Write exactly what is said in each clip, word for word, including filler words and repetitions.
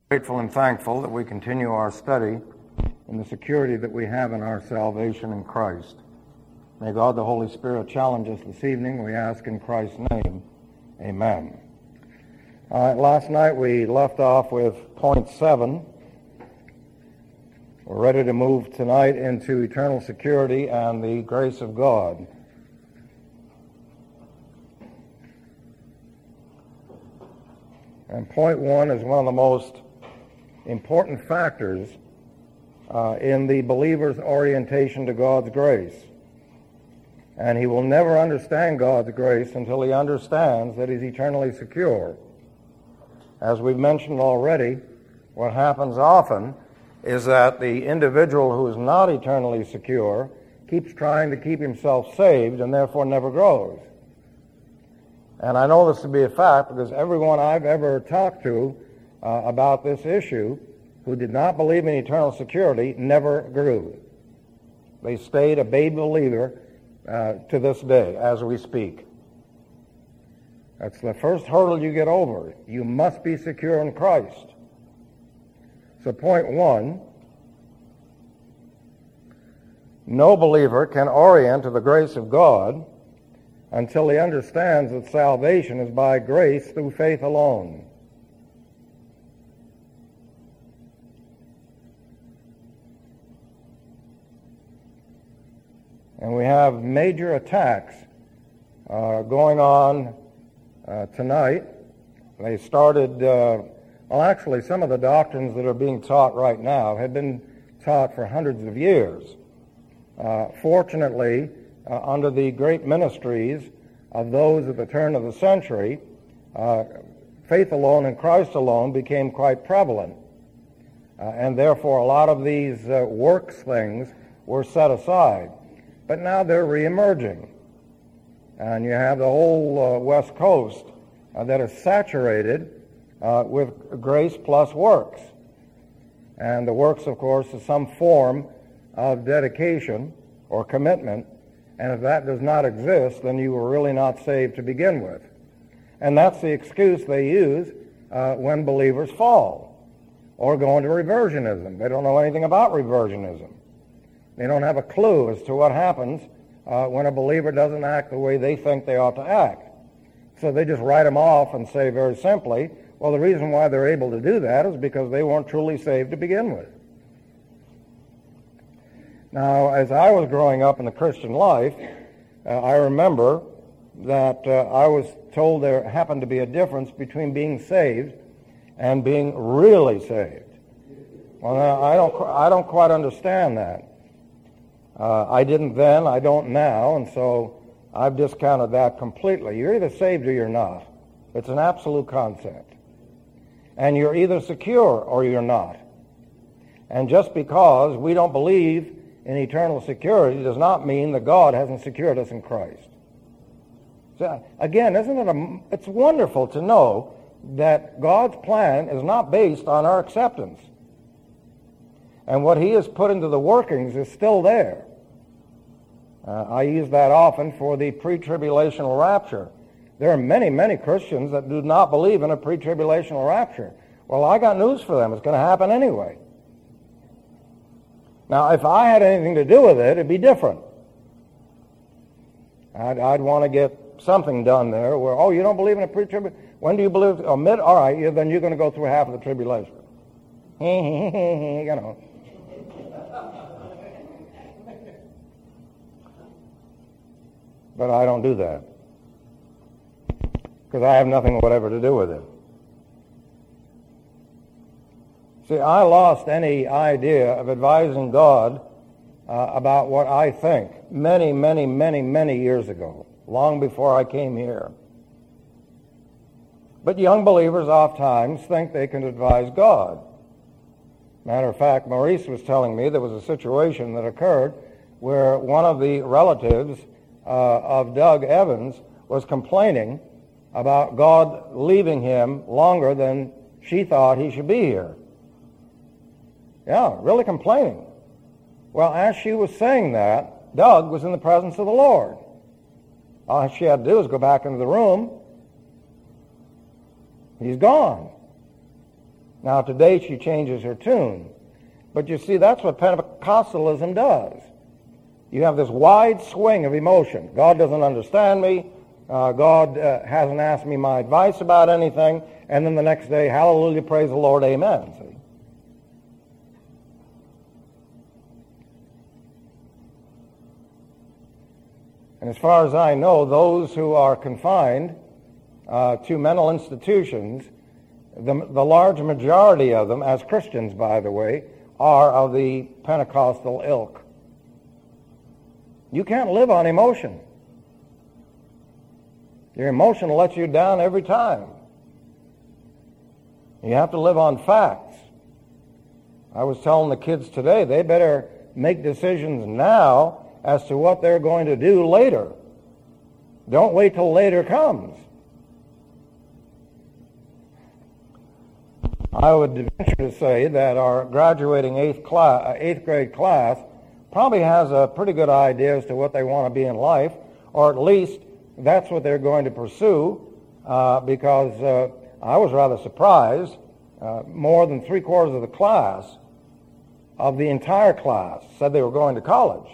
Grateful and thankful that we continue our study in the security that we have in our salvation in Christ. May God the Holy Spirit challenge us this evening. We ask in Christ's name. Amen. Uh, last night we left off with point seven. We're ready to move tonight into eternal security and the grace of God. And point one is one of the most important factors uh, in the believer's orientation to God's grace. And he will never understand God's grace until he understands that he's eternally secure. As we've mentioned already, what happens often is that the individual who is not eternally secure keeps trying to keep himself saved and therefore never grows. And I know this to be a fact because everyone I've ever talked to uh, about this issue who did not believe in eternal security never grew. They stayed a baby believer uh, to this day as we speak. That's the first hurdle you get over. You must be secure in Christ. So point one, no believer can orient to the grace of God until he understands that salvation is by grace through faith alone. And we have major attacks uh, going on uh, tonight. They started, uh, well actually some of the doctrines that are being taught right now had been taught for hundreds of years. Uh, fortunately, Uh, under the great ministries of those at the turn of the century, uh, faith alone and Christ alone became quite prevalent. Uh, and therefore a lot of these uh, works things were set aside. But now they're reemerging. And you have the whole uh, West Coast uh, that is saturated uh, with grace plus works. And the works, of course, is some form of dedication or commitment. And if that does not exist, then you were really not saved to begin with. And that's the excuse they use uh, when believers fall or go into reversionism. They don't know anything about reversionism. They don't have a clue as to what happens uh, when a believer doesn't act the way they think they ought to act. So they just write them off and say very simply, well, the reason why they're able to do that is because they weren't truly saved to begin with. Now, as I was growing up in the Christian life, uh, I remember that uh, I was told there happened to be a difference between being saved and being really saved. Well, now, I don't, I don't quite understand that. Uh, I didn't then, I don't now, and so I've discounted that completely. You're either saved or you're not. It's an absolute concept. And you're either secure or you're not. And just because we don't believe in eternal security does not mean that God hasn't secured us in Christ. So, again, isn't it a, it's wonderful to know that God's plan is not based on our acceptance. And what he has put into the workings is still there. Uh, I use that often for the pre-tribulational rapture. There are many, many Christians that do not believe in a pre-tribulational rapture. Well, I got news for them. It's going to happen anyway. Now, if I had anything to do with it, it'd be different. I'd, I'd want to get something done there where, oh, you don't believe in a pre-tribulation? When do you believe? Oh, mid? All right, yeah, then you're going to go through half of the tribulation. You know. But I don't do that because I have nothing whatever to do with it. See, I lost any idea of advising God uh, about what I think many, many, many, many years ago, long before I came here. But young believers oftentimes think they can advise God. Matter of fact, Maurice was telling me there was a situation that occurred where one of the relatives uh, of Doug Evans was complaining about God leaving him longer than she thought he should be here. Yeah, really complaining. Well, as she was saying that, Doug was in the presence of the Lord. All she had to do was go back into the room. He's gone. Now today she changes her tune. But you see, that's what Pentecostalism does. You have this wide swing of emotion. God doesn't understand me. Uh, God uh, hasn't asked me my advice about anything. And then the next day, hallelujah, praise the Lord, amen. See? And as far as I know, those who are confined uh, to mental institutions, the, the large majority of them, as Christians, by the way, are of the Pentecostal ilk. You can't live on emotion. Your emotion lets you down every time. You have to live on facts. I was telling the kids today, they better make decisions now as to what they're going to do later. Don't wait till later comes. I would venture to say that our graduating eighth, class, eighth grade class probably has a pretty good idea as to what they want to be in life, or at least that's what they're going to pursue, uh, because uh, I was rather surprised. Uh, more than three quarters of the class, of the entire class, said they were going to college.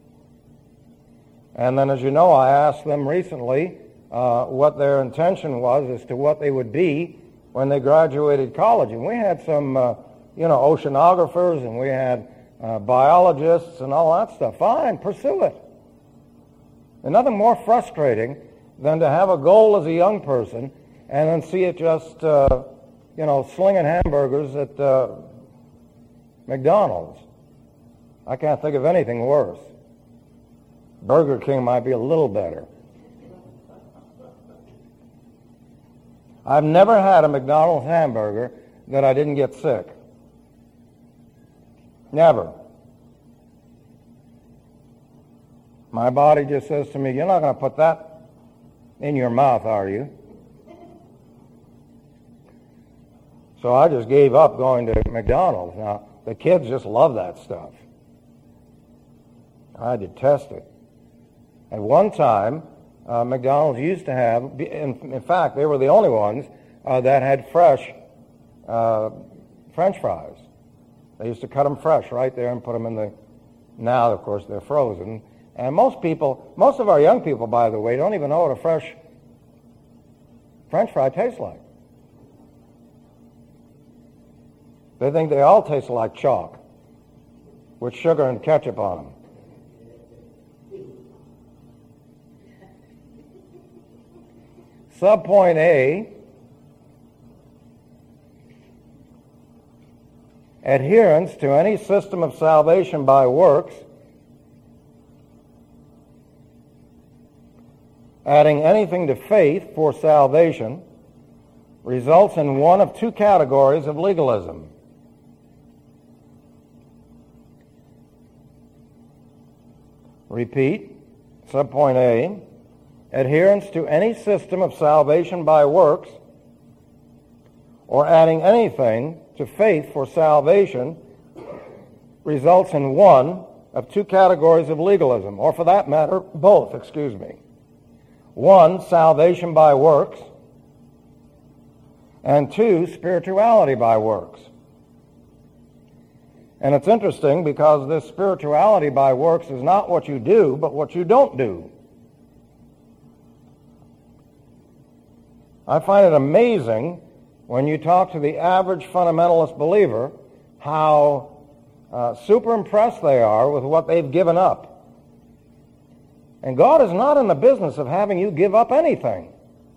And then, as you know, I asked them recently uh, what their intention was as to what they would be when they graduated college. And we had some, uh, you know, oceanographers, and we had uh, biologists and all that stuff. Fine, pursue it. And nothing more frustrating than to have a goal as a young person and then see it just, uh, you know, slinging hamburgers at uh, McDonald's. I can't think of anything worse. Burger King might be a little better. I've never had a McDonald's hamburger that I didn't get sick. Never. My body just says to me, you're not going to put that in your mouth, are you? So I just gave up going to McDonald's. Now, the kids just love that stuff. I detest it. At one time, uh, McDonald's used to have, in, in fact, they were the only ones uh, that had fresh uh, French fries. They used to cut them fresh right there and put them in the, now, of course, they're frozen. And most people, most of our young people, by the way, don't even know what a fresh French fry tastes like. They think they all taste like chalk with sugar and ketchup on them. Subpoint A, adherence to any system of salvation by works, adding anything to faith for salvation, results in one of two categories of legalism. Repeat, subpoint A, adherence to any system of salvation by works, or adding anything to faith for salvation, results in one of two categories of legalism, or for that matter, both, excuse me. One, salvation by works, and two, spirituality by works. And it's interesting because this spirituality by works is not what you do, but what you don't do. I find it amazing when you talk to the average fundamentalist believer how uh, super impressed they are with what they've given up. And God is not in the business of having you give up anything.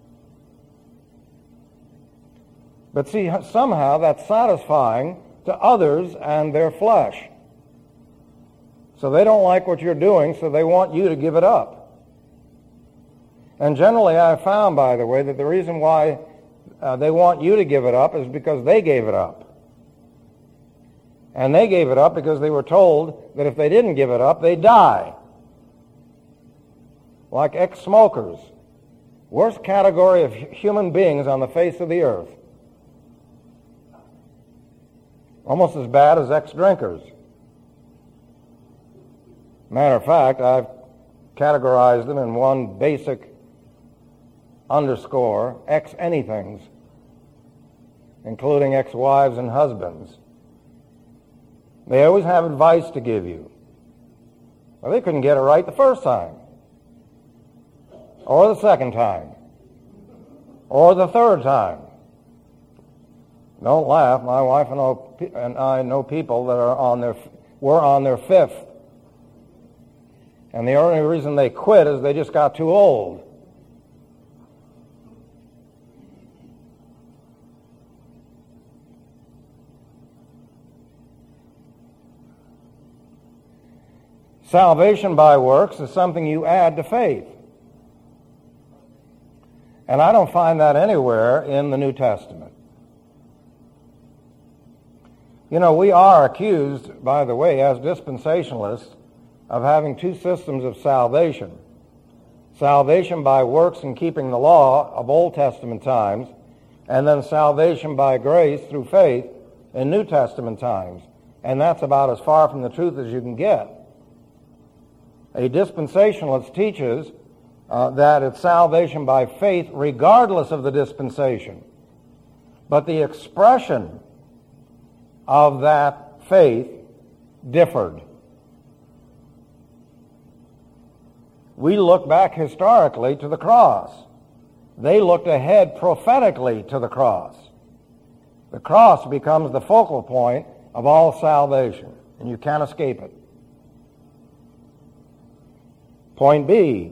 But see, somehow that's satisfying to others and their flesh. So they don't like what you're doing, so they want you to give it up. And generally I've found, by the way, that the reason why uh, they want you to give it up is because they gave it up. And they gave it up because they were told that if they didn't give it up, they'd die. Like ex-smokers. Worst category of human beings on the face of the earth. Almost as bad as ex-drinkers. Matter of fact, I've categorized them in one basic underscore, ex-anythings. including ex-wives and husbands. They always have advice to give you. Well, they couldn't get it right the first time, or the second time, or the third time. Don't laugh. My wife and I know people that are on their were on their fifth, and the only reason they quit is they just got too old. Salvation by works is something you add to faith. And I don't find that anywhere in the New Testament. You know, we are accused, by the way, as dispensationalists, of having two systems of salvation. Salvation by works and keeping the law of Old Testament times, and then salvation by grace through faith in New Testament times. And that's about as far from the truth as you can get. A dispensationalist teaches uh, that it's salvation by faith regardless of the dispensation. But the expression of that faith differed. We look back historically to the cross. They looked ahead prophetically to the cross. The cross becomes the focal point of all salvation, and you can't escape it. Point B.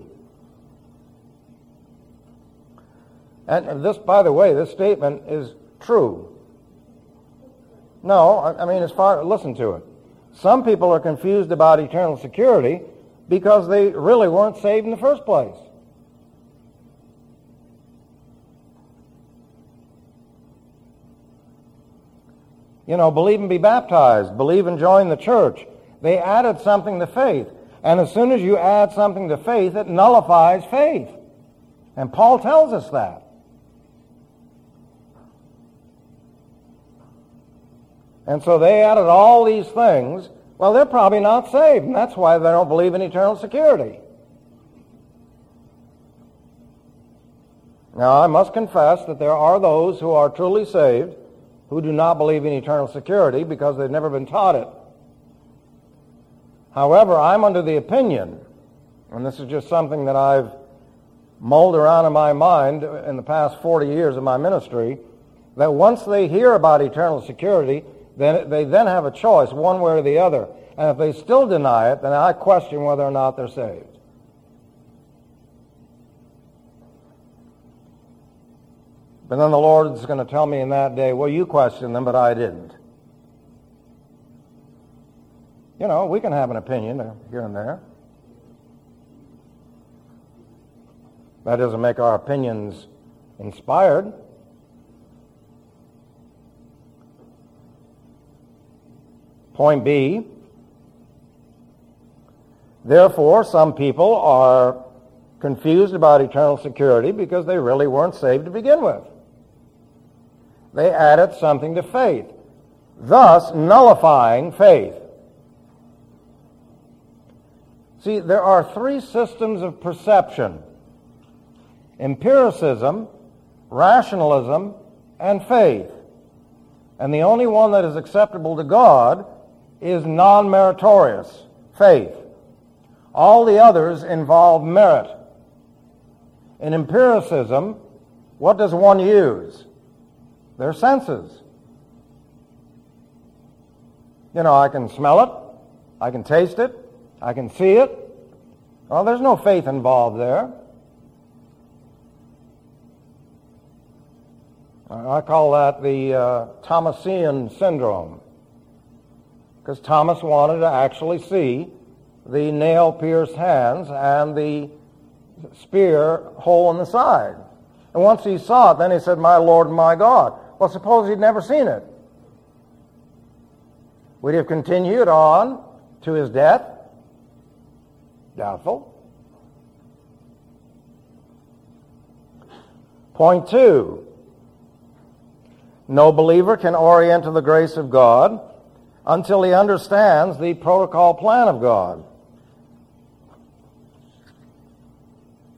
And this, by the way, this statement is true. No, I mean, as far, listen to it. Some people are confused about eternal security because they really weren't saved in the first place. You know, believe and be baptized, believe and join the church. They added something to faith. And as soon as you add something to faith, it nullifies faith. And Paul tells us that. And so they added all these things. Well, they're probably not saved, and that's why they don't believe in eternal security. Now, I must confess that there are those who are truly saved who do not believe in eternal security because they've never been taught it. However, I'm under the opinion, and this is just something that I've mulled around in my mind in the past forty years of my ministry, that once they hear about eternal security, then they then have a choice, one way or the other. And if they still deny it, then I question whether or not they're saved. But then the Lord's going to tell me in that day, well, you questioned them, but I didn't. You know, we can have an opinion here and there. That doesn't make our opinions inspired. Point B. Therefore, some people are confused about eternal security because they really weren't saved to begin with. They added something to faith, thus nullifying faith. See, there are three systems of perception: empiricism, rationalism, and faith. And the only one that is acceptable to God is non-meritorious, faith. All the others involve merit. In empiricism, what does one use? Their senses. You know, I can smell it, I can taste it, I can see it. Well, there's no faith involved there. I call that the uh, Thomasian syndrome, because Thomas wanted to actually see the nail-pierced hands and the spear hole in the side. And once he saw it, then he said, "My Lord and my God." Well, suppose he'd never seen it. Would he have continued on to his death? Doubtful. Point two. No believer can orient to the grace of God until he understands the protocol plan of God.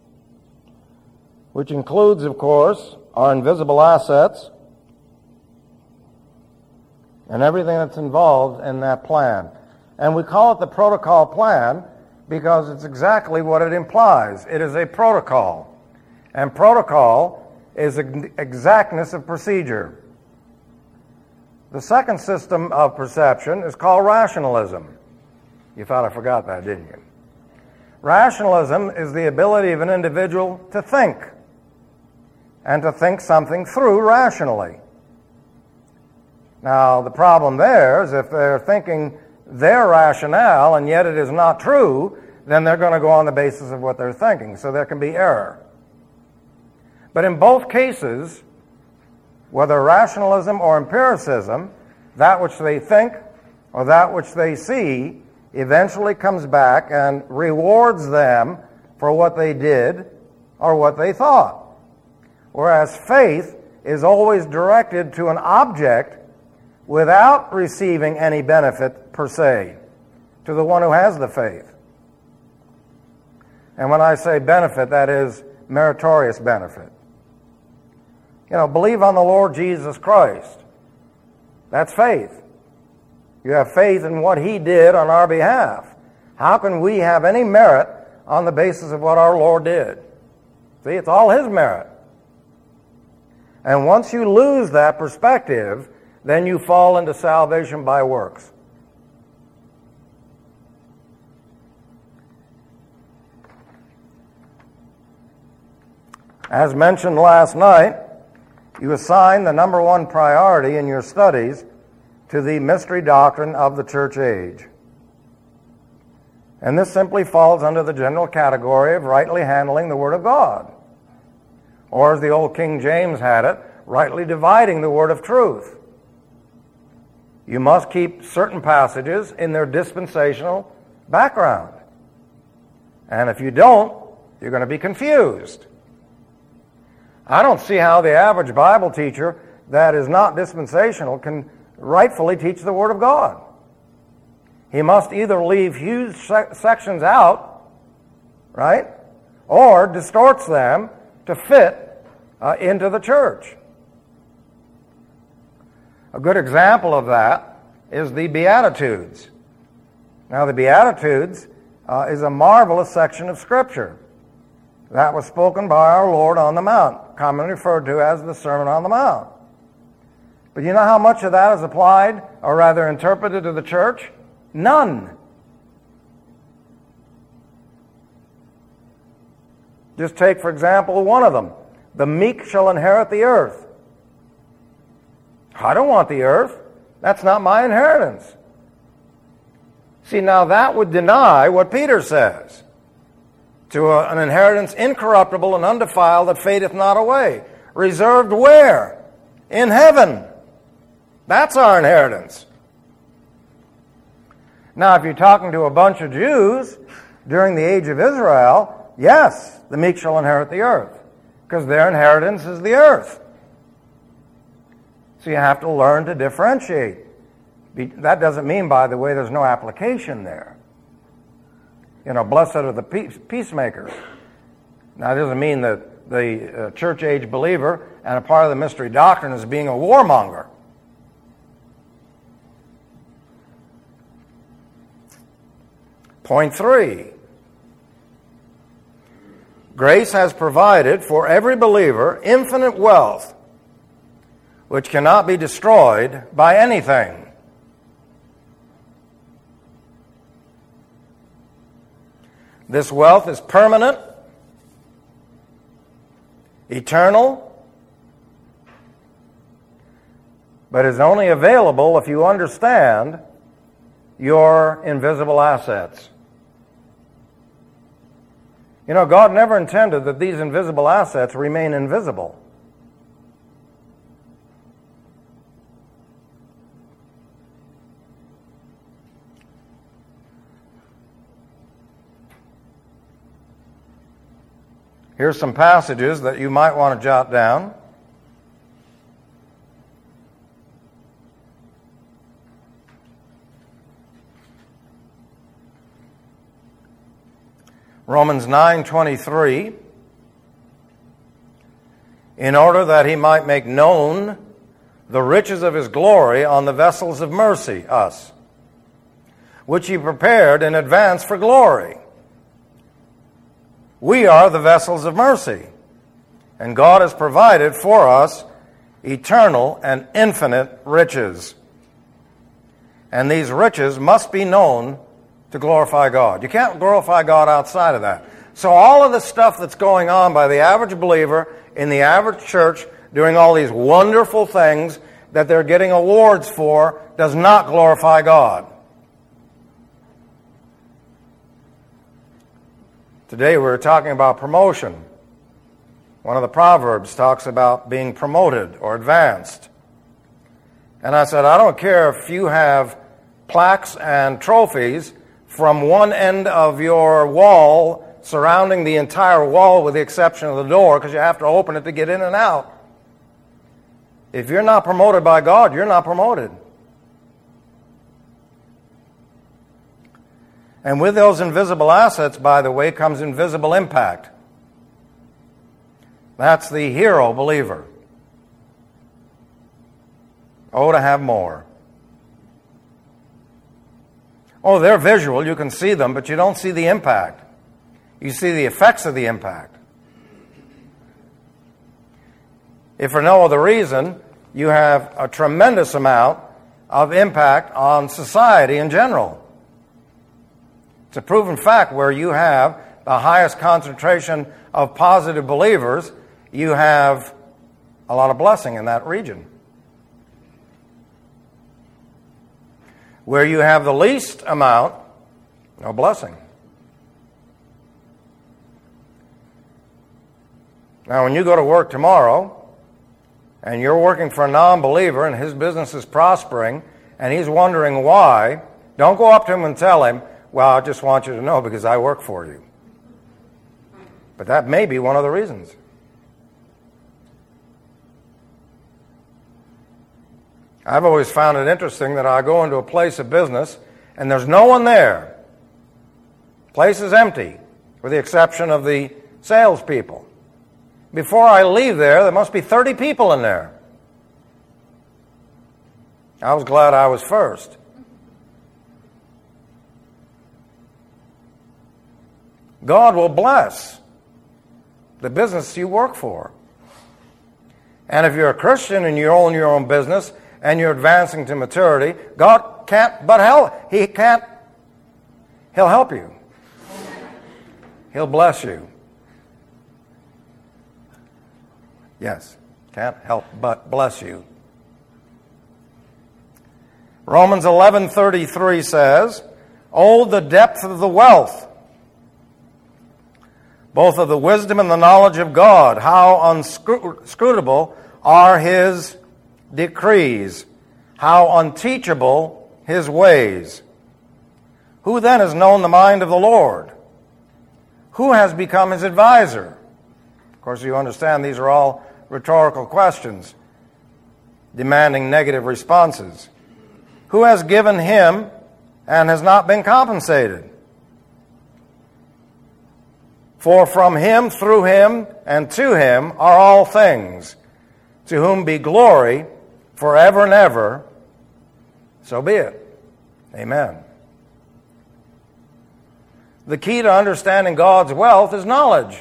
Which includes, of course, our invisible assets, and everything that's involved in that plan. And we call it the protocol plan because it's exactly what it implies. It is a protocol. And protocol is exactness of procedure. The second system of perception is called rationalism. You thought I forgot that, didn't you? Rationalism is the ability of an individual to think, and to think something through rationally. Now, the problem there is if they're thinking their rationale and yet it is not true, then they're going to go on the basis of what they're thinking, so there can be error. But in both cases, whether rationalism or empiricism, that which they think or that which they see eventually comes back and rewards them for what they did or what they thought. Whereas faith is always directed to an object without receiving any benefit per se, to the one who has the faith. And when I say benefit, that is meritorious benefit. You know, believe on the Lord Jesus Christ. That's faith. You have faith in what He did on our behalf. How can we have any merit on the basis of what our Lord did? See, it's all His merit. And once you lose that perspective, then you fall into salvation by works. As mentioned last night, you assign the number one priority in your studies to the mystery doctrine of the church age. And this simply falls under the general category of rightly handling the Word of God. Or as the old King James had it, rightly dividing the word of truth. You must keep certain passages in their dispensational background. And if you don't, you're going to be confused. I don't see how the average Bible teacher that is not dispensational can rightfully teach the Word of God. He must either leave huge sections out, right, or distorts them to fit Uh, into the church. A good example of that is the Beatitudes. Now, the Beatitudes uh, is a marvelous section of Scripture that was spoken by our Lord on the Mount, commonly referred to as the Sermon on the Mount. But you know how much of that is applied, or rather interpreted to the church? None. Just take, for example, one of them. The meek shall inherit the earth. I don't want the earth. That's not my inheritance. See, now that would deny what Peter says. To a, an inheritance incorruptible and undefiled that fadeth not away. Reserved where? In heaven. That's our inheritance. Now, if you're talking to a bunch of Jews during the age of Israel, yes, the meek shall inherit the earth. Because their inheritance is the earth. So you have to learn to differentiate. That doesn't mean, by the way, there's no application there. You know, blessed are the peacemakers. Now, it doesn't mean that the uh, church age believer and a part of the mystery doctrine is being a warmonger. Point three. Grace has provided for every believer infinite wealth, which cannot be destroyed by anything. This wealth is permanent, eternal, but is only available if you understand your invisible assets. You know, God never intended that these invisible assets remain invisible. Here's some passages that you might want to jot down. Romans nine twenty-three, in order that he might make known the riches of his glory on the vessels of mercy, us, which he prepared in advance for glory. We are the vessels of mercy, and God has provided for us eternal and infinite riches. And these riches must be known to glorify God. You can't glorify God outside of that. So all of the stuff that's going on by the average believer in the average church, doing all these wonderful things that they're getting awards for, does not glorify God. Today we were talking about promotion. One of the Proverbs talks about being promoted or advanced. And I said, I don't care if you have plaques and trophies from one end of your wall surrounding the entire wall with the exception of the door, because you have to open it to get in and out. If you're not promoted by God, you're not promoted. And with those invisible assets, by the way, comes invisible impact. That's the hero believer. Oh, to have more. Oh, they're visual. You can see them, but you don't see the impact. You see the effects of the impact. If for no other reason, you have a tremendous amount of impact on society in general. It's a proven fact where you have the highest concentration of positive believers, you have a lot of blessing in that region. Where you have the least amount, no blessing. Now, when you go to work tomorrow, and you're working for a non-believer, and his business is prospering, and he's wondering why, don't go up to him and tell him, well, I just want you to know because I work for you. But that may be one of the reasons. I've always found it interesting that I go into a place of business and there's no one there. The place is empty, with the exception of the salespeople. Before I leave there, there must be thirty people in there. I was glad I was first. God will bless the business you work for. And if you're a Christian and you own your own business and you're advancing to maturity, God can't but help. He can't. He'll help you. He'll bless you. Yes, can't help but bless you. Romans eleven thirty-three says, "Oh, the depth of the wealth, both of the wisdom and the knowledge of God, how unscrutable are his decrees, how unteachable his ways. Who then has known the mind of the Lord? Who has become his advisor?" Of course, you understand these are all rhetorical questions demanding negative responses. Who has given him and has not been compensated? For from him, through him, and to him are all things, to whom be glory forever and ever. So be it. Amen. The key to understanding God's wealth is knowledge.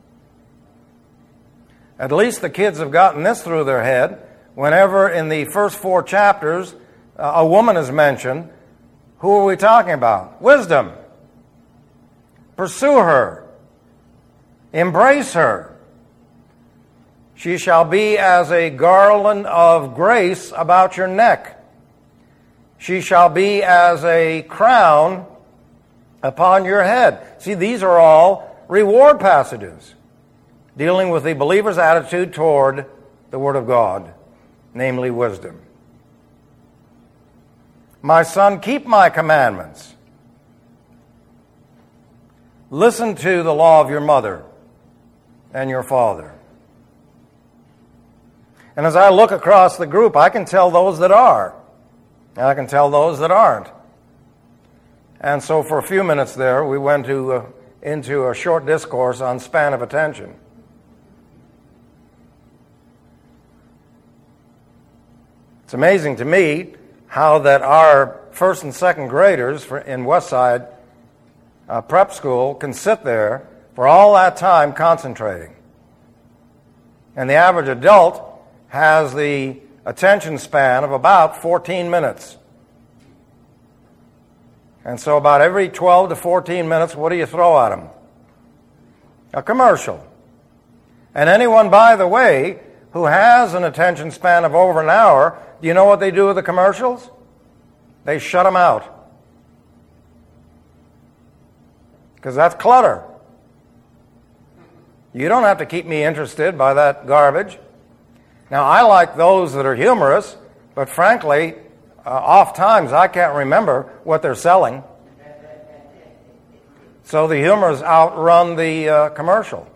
At least the kids have gotten this through their head. Whenever in the first four chapters uh, a woman is mentioned, who are we talking about? Wisdom. Pursue her. Embrace her. She shall be as a garland of grace about your neck. She shall be as a crown upon your head. See, these are all reward passages dealing with the believer's attitude toward the Word of God, namely wisdom. My son, keep my commandments. Listen to the law of your mother and your father. And as I look across the group, I can tell those that are, and I can tell those that aren't. And so for a few minutes there, we went to, uh, into a short discourse on span of attention. It's amazing to me how that our first and second graders for, in Westside uh, Prep School can sit there for all that time concentrating. And the average adult has the attention span of about fourteen minutes. And so about every twelve to fourteen minutes, what do you throw at them? A commercial. And anyone, by the way, who has an attention span of over an hour, do you know what they do with the commercials? They shut them out. Because that's clutter. You don't have to keep me interested by that garbage. Now, I like those that are humorous, but frankly, uh, oft times I can't remember what they're selling. So the humors outrun the uh, commercial.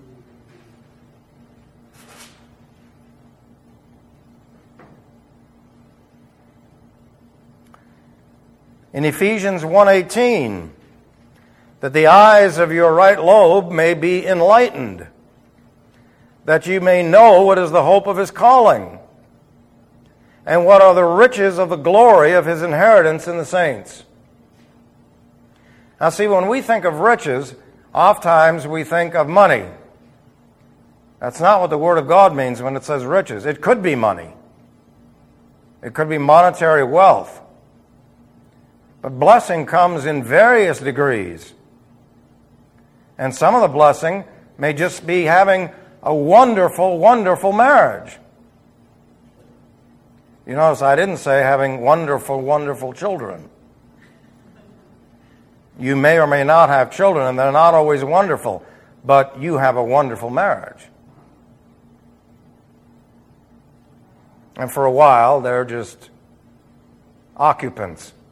In Ephesians one eighteen, that the eyes of your right lobe may be enlightened, that you may know what is the hope of his calling, and what are the riches of the glory of his inheritance in the saints. Now see, when we think of riches, oftentimes we think of money. That's not what the Word of God means when it says riches. It could be money. It could be monetary wealth. But blessing comes in various degrees. And some of the blessing may just be having a wonderful, wonderful marriage. You notice I didn't say having wonderful, wonderful children. You may or may not have children, and they're not always wonderful, but you have a wonderful marriage. And for a while, they're just occupants.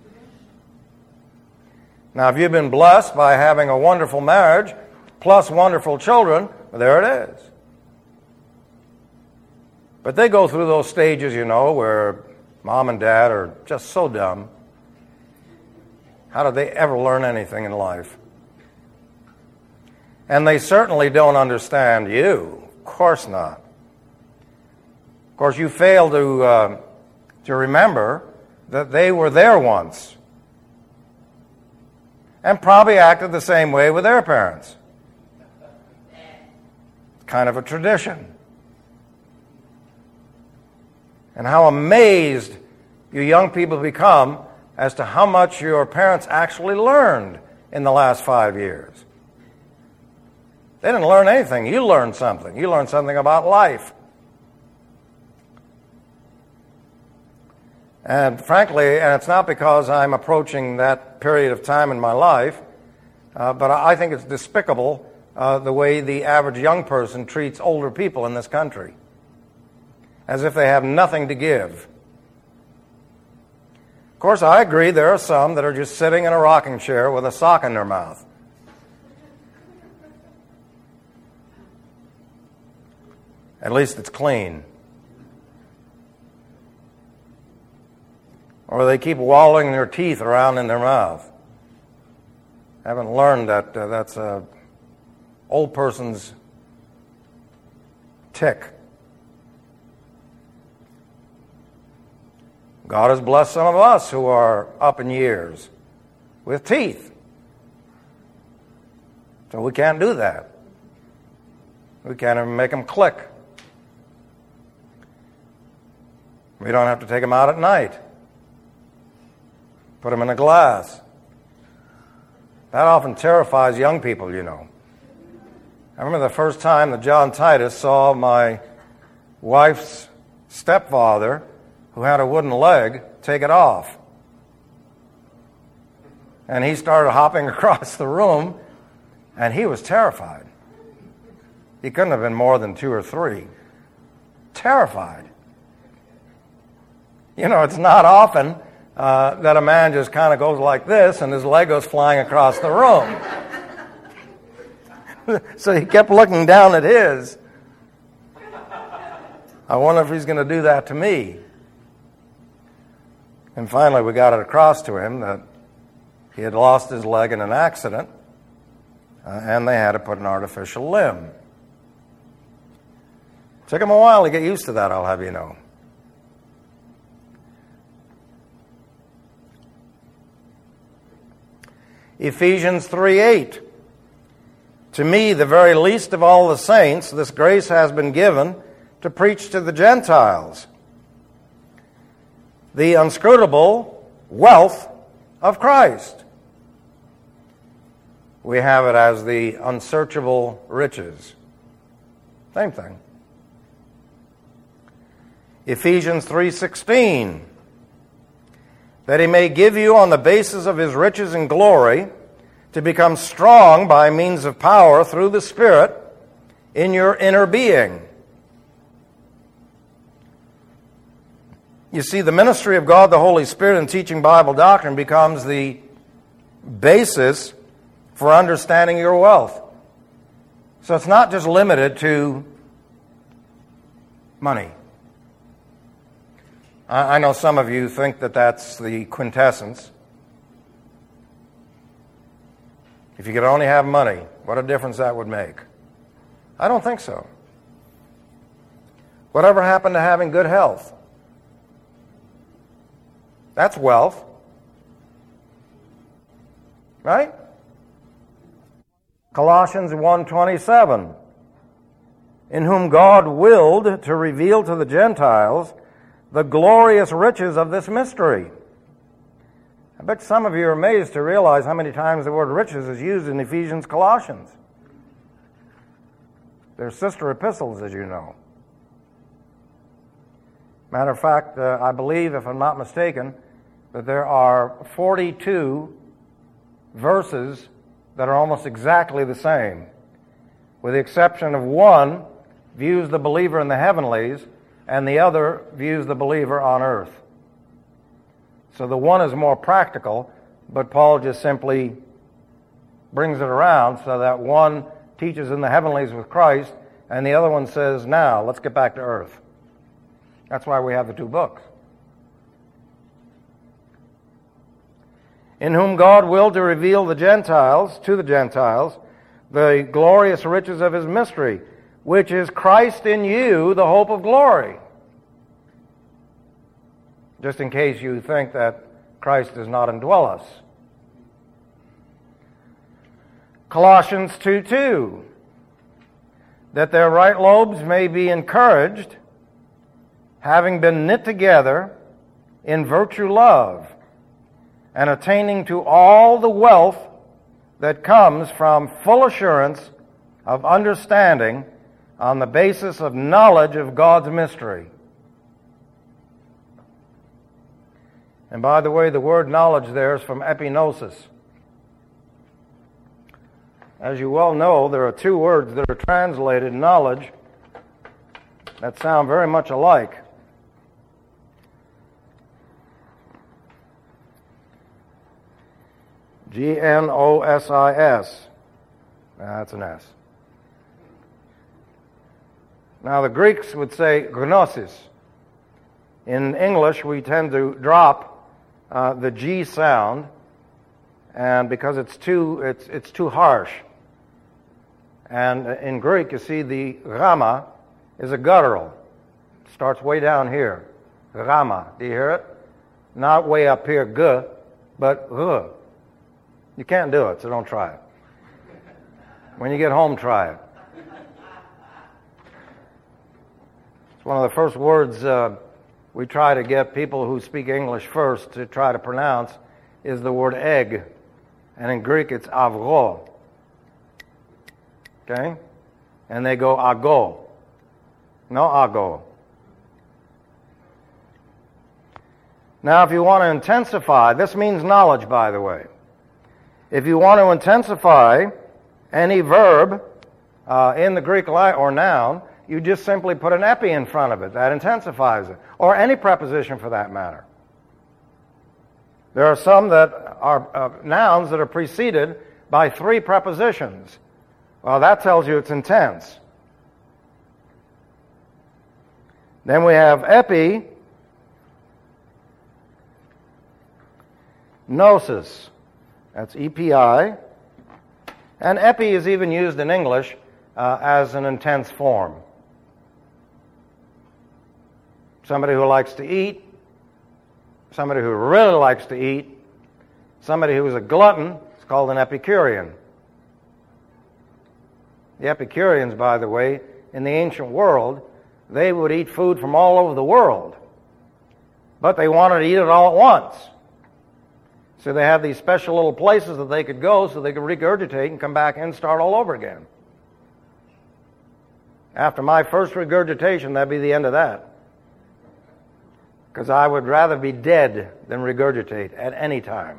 Now, if you've been blessed by having a wonderful marriage plus wonderful children, well, there it is. But they go through those stages, you know, where mom and dad are just so dumb. How did they ever learn anything in life? And they certainly don't understand you. Of course not. Of course, you fail to, uh, to remember that they were there once. And probably acted the same way with their parents. It's kind of a tradition. And how amazed you young people become as to how much your parents actually learned in the last five years. They didn't learn anything. You learned something. You learned something about life. And frankly, and it's not because I'm approaching that period of time in my life, uh, but I think it's despicable uh, the way the average young person treats older people in this country, as if they have nothing to give. Of course, I agree there are some that are just sitting in a rocking chair with a sock in their mouth. At least it's clean. Or they keep wallowing their teeth around in their mouth. Haven't learned that uh, that's a old person's tick. God has blessed some of us who are up in years with teeth. So we can't do that. We can't even make them click. We don't have to take them out at night. Put them in a glass. That often terrifies young people, you know. I remember the first time that John Titus saw my wife's stepfather, who had a wooden leg, take it off. And he started hopping across the room, and he was terrified. He couldn't have been more than two or three. Terrified. You know, it's not often uh, that a man just kind of goes like this and his leg goes flying across the room. So he kept looking down at his. I wonder if he's going to do that to me. And finally we got it across to him that he had lost his leg in an accident, uh, and they had to put an artificial limb. Took him a while to get used to that, I'll have you know. Ephesians three eight. To me, the very least of all the saints, this grace has been given to preach to the Gentiles the unscrutable wealth of Christ. We have it as the unsearchable riches. Same thing. Ephesians three sixteen. That he may give you on the basis of his riches and glory to become strong by means of power through the Spirit in your inner being. You see, the ministry of God the Holy Spirit in teaching Bible doctrine becomes the basis for understanding your wealth. So it's not just limited to money. I know some of you think that that's the quintessence. If you could only have money, what a difference that would make. I don't think so. Whatever happened to having good health? That's wealth. Right? Colossians one twenty-seven. In whom God willed to reveal to the Gentiles the glorious riches of this mystery. I bet some of you are amazed to realize how many times the word riches is used in Ephesians, Colossians. They're sister epistles, as you know. Matter of fact, uh, I believe, if I'm not mistaken, that there are forty-two verses that are almost exactly the same, with the exception of one views the believer in the heavenlies, and the other views the believer on earth. So the one is more practical, but Paul just simply brings it around so that one teaches in the heavenlies with Christ, and the other one says, now, let's get back to earth. That's why we have the two books. In whom God willed to reveal the Gentiles, to the Gentiles, the glorious riches of his mystery, which is Christ in you, the hope of glory. Just in case you think that Christ does not indwell us. Colossians two two. That their right lobes may be encouraged, having been knit together in virtue love, and attaining to all the wealth that comes from full assurance of understanding on the basis of knowledge of God's mystery. And by the way, the word knowledge there is from epignosis. As you well know, there are two words that are translated knowledge that sound very much alike. G N O S I S. That's an S. Now the Greeks would say gnosis. In English, we tend to drop uh, the G sound, and because it's too it's it's too harsh. And in Greek, you see the gramma is a guttural. It starts way down here. Gramma. Do you hear it? Not way up here, g, but g. You can't do it, so don't try it. When you get home, try it. It's one of the first words uh, we try to get people who speak English first to try to pronounce is the word egg. And in Greek, it's avro. Okay? And they go ago. No ago. Now, if you want to intensify, this means knowledge, by the way. If you want to intensify any verb uh, in the Greek li- or noun, you just simply put an epi in front of it. That intensifies it. Or any preposition for that matter. There are some that are uh, nouns that are preceded by three prepositions. Well, that tells you it's intense. Then we have epi, gnosis. That's E P I. And epi is even used in English uh, as an intense form. Somebody who likes to eat, somebody who really likes to eat, somebody who is a glutton, It's called an Epicurean. The Epicureans, by the way, in the ancient world, they would eat food from all over the world, but they wanted to eat it all at once. So they had these special little places that they could go so they could regurgitate and come back and start all over again. After my first regurgitation, that'd be the end of that. Because I would rather be dead than regurgitate at any time.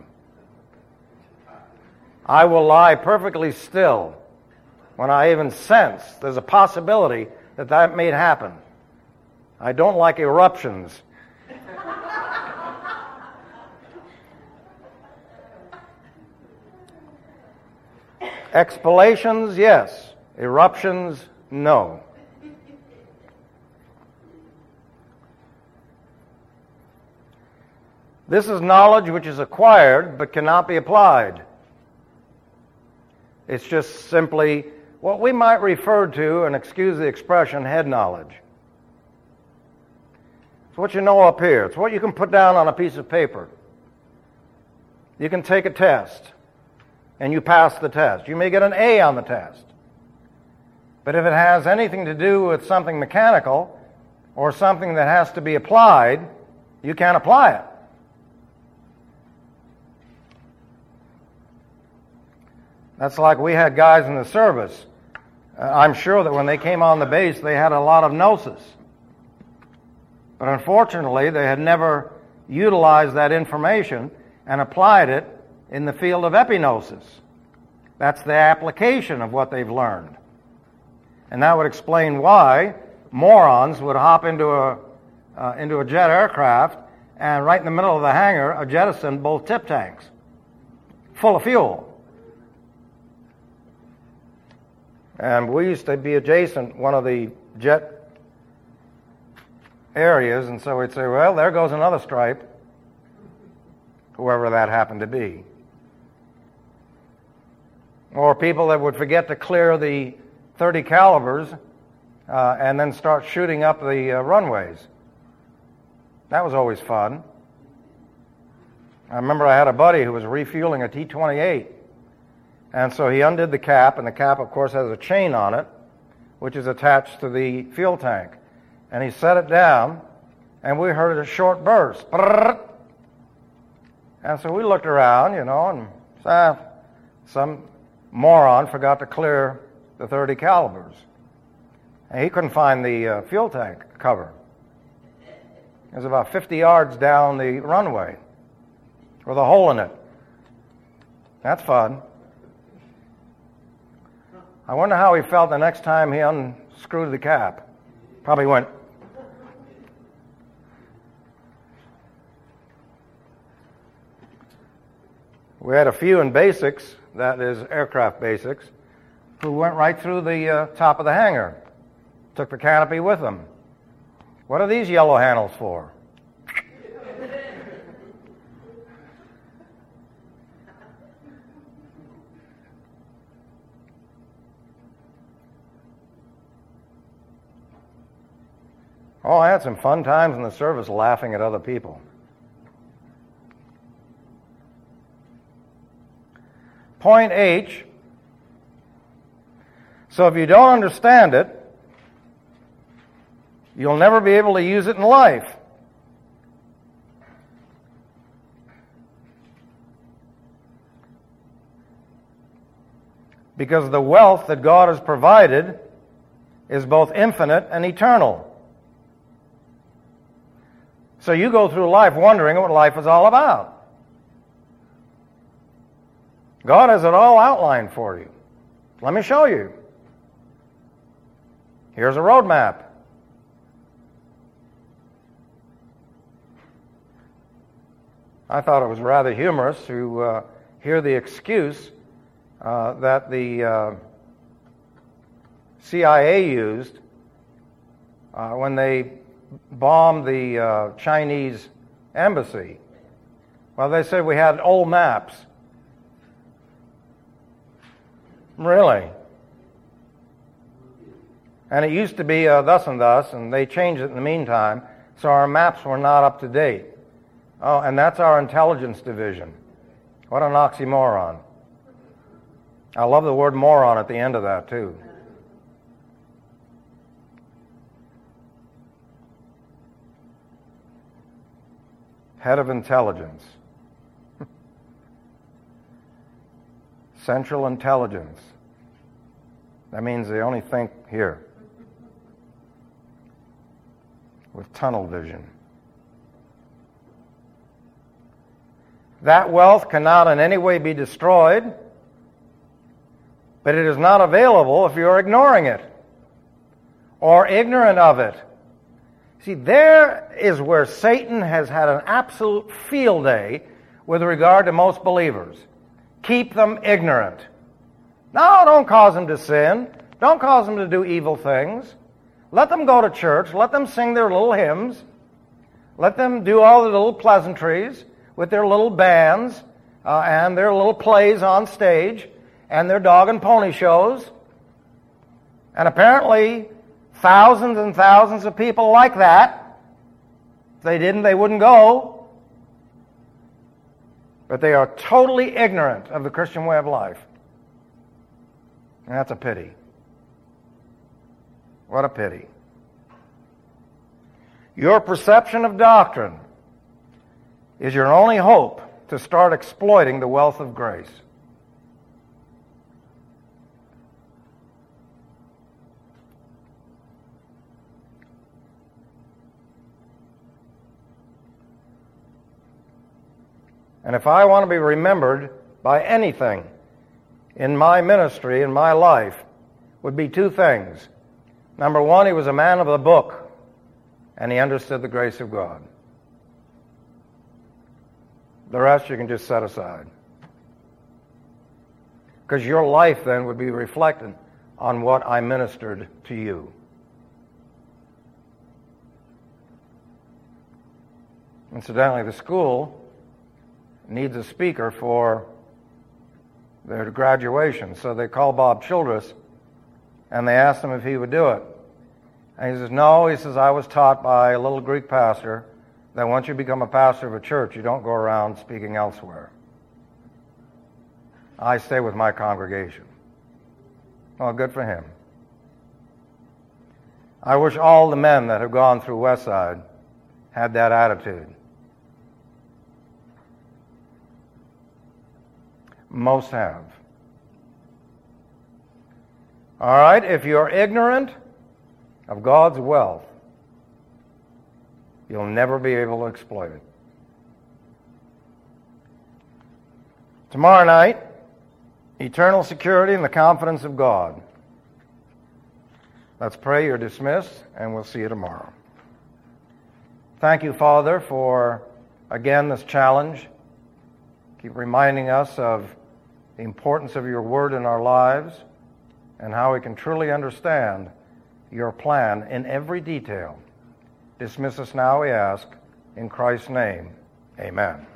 I will lie perfectly still when I even sense there's a possibility that that may happen. I don't like eruptions. Exhalations, yes. Eruptions, no. This is knowledge which is acquired but cannot be applied. It's just simply what we might refer to, and excuse the expression, head knowledge. It's what you know up here. It's what you can put down on a piece of paper. You can take a test, and you pass the test. You may get an A on the test. But if it has anything to do with something mechanical or something that has to be applied, you can't apply it. That's like we had guys in the service. Uh, I'm sure that when they came on the base, they had a lot of gnosis. But unfortunately, they had never utilized that information and applied it in the field of epignosis. That's the application of what they've learned. And that would explain why morons would hop into a, uh, into a jet aircraft and right in the middle of the hangar, jettison both tip tanks full of fuel. And we used to be adjacent one of the jet areas, and so we'd say, well, there goes another stripe, whoever that happened to be. Or people that would forget to clear the thirty calibers uh, and then start shooting up the uh, runways. That was always fun. I remember I had a buddy who was refueling a T twenty-eight. And so he undid the cap, and the cap, of course, has a chain on it, which is attached to the fuel tank. And he set it down, and we heard a short burst. And so we looked around, you know, and ah, some moron forgot to clear the thirty calibers. And he couldn't find the uh, fuel tank cover. It was about fifty yards down the runway with a hole in it. That's fun. I wonder how he felt the next time he unscrewed the cap. Probably went. We had a few in basics, that is aircraft basics, who went right through the uh, top of the hangar. Took the canopy with them. What are these yellow handles for? Oh, I had some fun times in the service laughing at other people. Point H. So if you don't understand it, you'll never be able to use it in life. Because the wealth that God has provided is both infinite and eternal. So you go through life wondering what life is all about. God has it all outlined for you. Let me show you. Here's a road map. I thought it was rather humorous to uh, hear the excuse uh, that the uh, C I A used uh, when they bombed the uh, Chinese embassy. Well, they said we had old maps. Really? And it used to be uh, thus and thus, and they changed it in the meantime, so our maps were not up to date. Oh, and that's our intelligence division. What an oxymoron. I love the word moron at the end of that, too. Head of intelligence. Central intelligence. That means they only think here. With tunnel vision. That wealth cannot in any way be destroyed, but it is not available if you're ignoring it or ignorant of it. See, there is where Satan has had an absolute field day with regard to most believers. Keep them ignorant. No, don't cause them to sin. Don't cause them to do evil things. Let them go to church. Let them sing their little hymns. Let them do all the little pleasantries with their little bands uh, and their little plays on stage and their dog and pony shows. And apparently, thousands and thousands of people like that. If they didn't, they wouldn't go. But they are totally ignorant of the Christian way of life. And that's a pity. What a pity. Your perception of doctrine is your only hope to start exploiting the wealth of grace. And if I want to be remembered by anything in my ministry, in my life, would be two things. Number one, he was a man of the book, and he understood the grace of God. The rest you can just set aside. Because your life then would be reflected on what I ministered to you. Incidentally, the school needs a speaker for their graduation. So they called Bob Childress, and they asked him if he would do it. And he says, no, he says, I was taught by a little Greek pastor that once you become a pastor of a church, you don't go around speaking elsewhere. I stay with my congregation. Well, good for him. I wish all the men that have gone through Westside had that attitude. Most have. All right, if you're ignorant of God's wealth, you'll never be able to exploit it. Tomorrow night, eternal security and the confidence of God. Let's pray. You're dismissed, and we'll see you tomorrow. Thank you, Father, for, again, this challenge. Keep reminding us of the importance of your word in our lives and how we can truly understand your plan in every detail. Dismiss us now, we ask, in Christ's name. Amen.